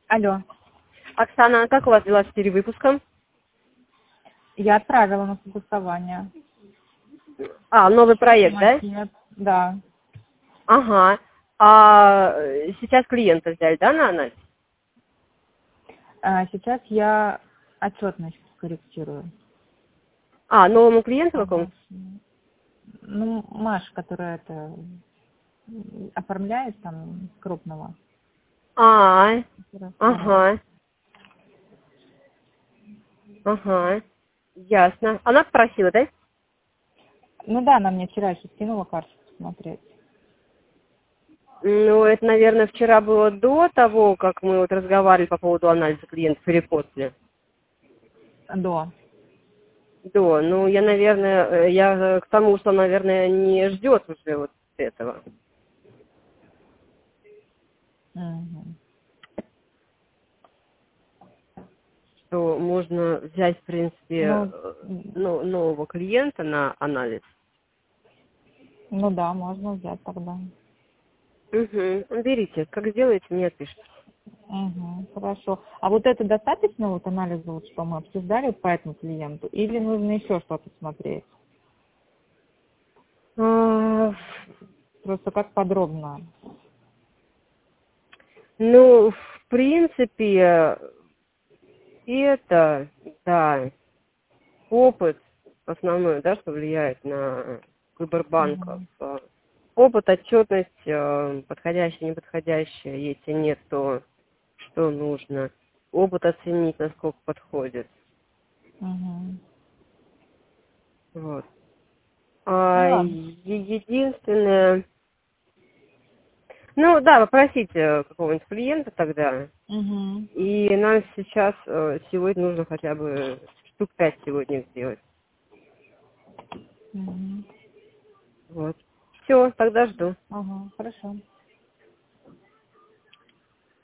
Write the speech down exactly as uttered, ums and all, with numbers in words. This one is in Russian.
Алло. Оксана, как у вас дела с перевыпуском? Я отправила на согласование. А, новый проект, да? Макет, да. Ага. А сейчас клиента взяли, да, на анализ? А сейчас я отчетность корректирую. А, новому клиенту какому? Ага. Ну, Маша, которая это м, оформляет там крупного. А, Да. ага, ага. Ясно. Она спросила, да? Ну да, она мне вчера еще скинула карту посмотреть. Ну, это, наверное, вчера было до того, как мы вот разговаривали по поводу анализа клиентов или после. До. До. Ну, я, наверное, э, я к тому, что, наверное, не ждет уже вот этого. Мгм. Что можно взять, в принципе, Ну, э, м, ну, нового клиента на анализ. ну да, можно взять тогда. Угу. Берите. Как сделаете, мне отпишите. Угу, хорошо. А вот это достаточно вот анализа, вот, что мы обсуждали по этому клиенту, или нужно еще что-то смотреть? А, Просто как подробно? ну, в принципе, это, да, опыт основной, да, что влияет на выбор банков. Угу. А, Опыт, отчетность, э, подходящая, неподходящая, если нет, то что нужно. Опыт оценить, насколько подходит. Угу. Вот. Ну А ладно. е- единственное, ну да, попросите какого-нибудь клиента тогда. Угу. И нам сейчас э, сегодня нужно хотя бы штук пять сегодня сделать. Угу. Вот. Все, тогда жду. Ага, хорошо.